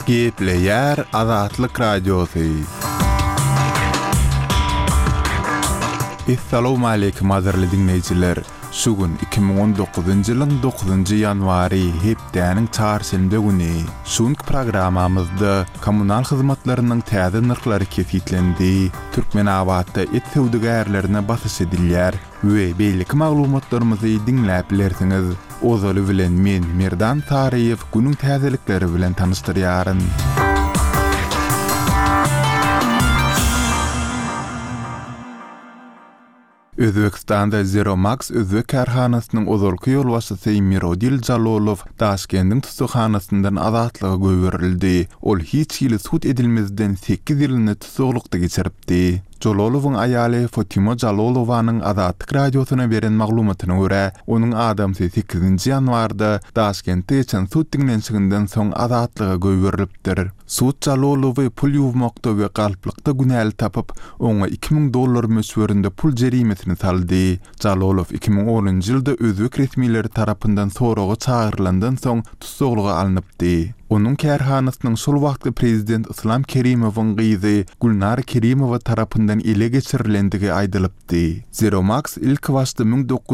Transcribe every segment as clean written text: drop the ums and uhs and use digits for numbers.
Gepleyer Azatlyk Radiosu. Assalamu alaykum azarly dinleyijiler. Şugun 2019-njy ýylyň 9-njy ýanwary hepdäniň çarşembe güni. Şuňky programamyzda kommunal hyzmatlarynyň täze nyrklary kesitlendi. Türkmenabadda et söwdegärlerine basys edilýär we beýlik maglumatlarymyzy dinläp bilersiňiz. Ozaly bilen men Merdan Tariýew günüň täzelikleri bilen tanışdyrýaryn. Özbekistanda Zero Max özbek karhanasynyň ozalky ýolbaşçysy Mirodil Jalolow Taşkendiň tutuşhanasyndan azatlyga göwerildi. Ol hiç ýyly sud edilmezden 8 ýylyny tutuklukda geçiripdi. Jalolowyň aýaly Fatima Jalolowanyň Azatlyk radiosuna beren maglumatyna görä, onuň adamsy 8-nji ýanwarda Taşkentde geçen sud dinlenşiginden soň azatlyga göwerilipdir. Sud Jalolowy pul ýuwmakda we galplykda günäli tapyp, oňa $2000 möswerinde pul jerimesini saldy. Jalolow 2010-njy ýylda özbek resmileri tarapyndan soragy çağırlandan soň tutukluga alınıpdy. Onun kärhanasynyň şol wagtky prezident Islam Kerimowyň gyzy Gulnar Kerimowa tarapyndan ele geçirilendigi aýdylypdy. Zero Max ilk başda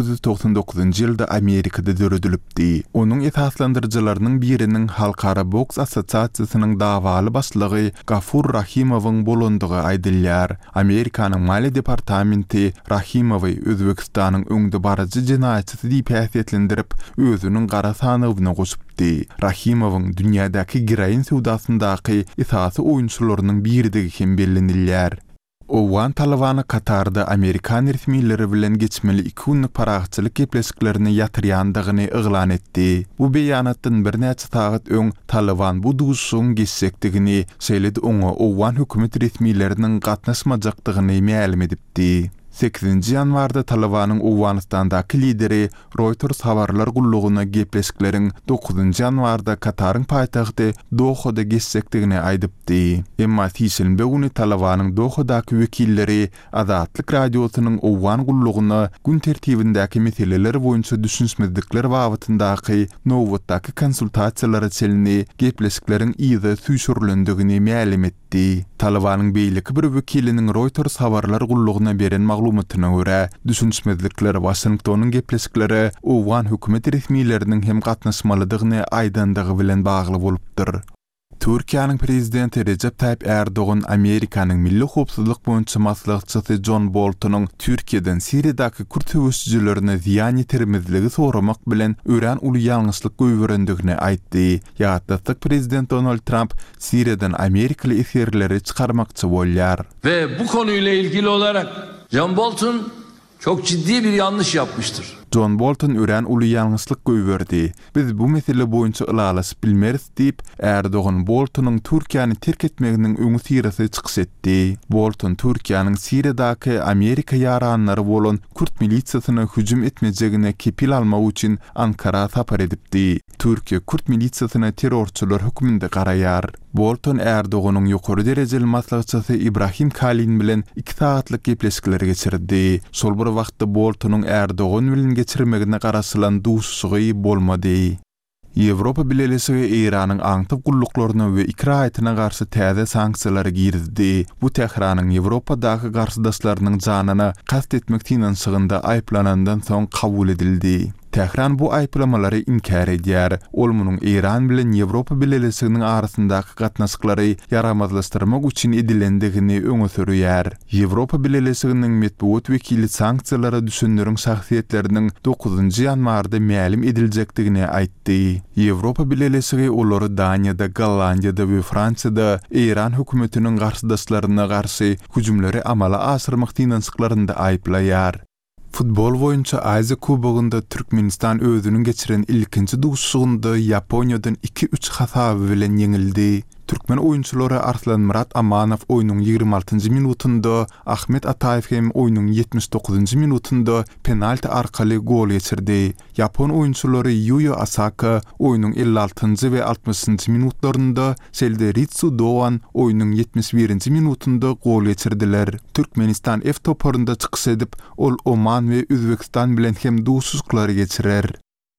1999-njy ýylda Amerikada döredilipdi. Onun esaslandyrjylarynyň biriniň Halkara Boks Assosiasiýasynyň dawaly başlygy Gafur Rahimowyň bolandygy aýdylýar. Amerikanyň Mali departamenti Rahimowy Özbekistanyň öňde barajy jinaýatçysy diýip häsiýetlendirip, özüniň gara sanawyna goşupdy. Rahimowyň dünyadaky giraýyn sowdasyndaky esasy oýunçylarynyň biridige hem bellenilýär. Owan Talawany Katarda Amerikan resmileri bilen geçmeli 2 günlük paraxçylyk gepleşiklerini ýatyrýandygyny eglan etdi. Bu beýanatdan bir näçe sagat öň Talawan bu duşuň geçsekdigini şeýledi, oňa Owan hökümet resmileriniň gatnaşmajakdygyny ma'lum edipdi. 8-nji ýanwarda Talawanyň Owanistandaky lideri Reuters habarlar gullugyna gepleşikleriň 9-njy ýanwarda Kataryň paýtagty Dohada geçsekdigini aýdypdy. Emma şeýle güni Talawanyň Dohadaky wekilleri Azatlyk radiosynyň Owan gullugyna gün tertibindäki meseleler boýunça düşünşmezlikler wagtyndaky nowatdaky konsultasiýalary çelini gepleşikleriň ýygy süýşürlendigini ma'lum etdi. Talawanyň beýleki bir wekiliniň Reuters habarlar gulluguna beren maglumatyna görä, düşünşmezlikler Washingtonyň gepleşikleri Owan hökümet resmileriniň hem gatnaşmalydygyny aýdandygy bilen bagly bolupdyr. Türkiýanyň prezidenti Recep Tayyip Erdoğan Amerikanyň milli howpsuzlyk boýunça maslahatçysy John Boltonyň Türkiýeden Siriýadaky Kürt höwüsçülerine ziýan ýetirmezligi soramak bilen ören uly ýalňyşlyk göwerendigini aýtdy. Ýa-da prezident Donald Trump Siriýadan Amerikaly esirleri çıkarmakçy bolýar. Ve bu konuyla ilgili olarak John Bolton çok ciddi bir yanlış yapmıştır. John Bolton ören uly ýalňyşlyk göwerdi. Biz bu mesele boýunça ylalasyp bilmeris diýip Erdoğan Boltonyň Türkiýany terk etmeginiň öňü sirasy çykyş etdi. Bolton Türkiýanyň Siriýadaky Amerika ýaranlary bolan Kürt milisiýasyna hüjüm etmejegine kepil almak üçin Ankara sapar edipdi. Türkiýe Kürt milisiýasyna terrorçylar hökmünde garaýar. Bolton Erdoğanyň ýokary derejeli maslahatçysy Ibrahim Kalin bilen 2 saatlyk gepleşikler geçirdi. Şol bir wagtda Boltonyň Erdoğan bilen geçirmegine garaşylan duşsugy bolmady. Ýewropa Birleşigi Iranyň aňtyp gulluklaryna we ikraýatyna garşy täze sanksiýalary girdi. Bu Tehranyň Ýewropadaky garşydaşlarynyň janyna kast etmek tinançygynda aýplanandan soň kabul edildi. Tehran bu aýplamalary inkar edýär. Ol munyň Iran bilen Ýewropa Birleşiginiň arasyndaky gatnaşyklary yaramazlaşdyrmak üçin edilendigini öňe sürýär. Ýewropa Birleşiginiň medeniýet wekili sanksiýalara düşünýän şahsiýetleriniň 9-njy ýanwarda ma'lum ediljekdigini aýtdy. Ýewropa Birleşigi olary Daniýada, Gollandiýada we Fransiýada Iran hökümetiniň garşydaşlaryna garşy hüjümleri amala aşyrmak tinançyklarynda aýplaýar. Futbol boýunça Aziýa Kubogunda Türkmenistan özüniň geçiren ilkinji duşugynda Ýaponiýadan 2-3 hasaby bilen ýeňildi. Türkmen oyunçuları Arslan Murat Amanow oyunun 26. minutunda, Ahmet Ataev hem oyunun 79. minutunda penalti arkaly gol geçirdi. Japon oyunçuları Yuya Asaka oyunun 56. ve 60. minutlarında, Selde Ritsu Doğan oyunun 71. minutunda gol geçirdiler. Türkmenistan F toparında çıkış edip, ol Oman ve Özbekistan bilen hem duşuzlukları geçirer.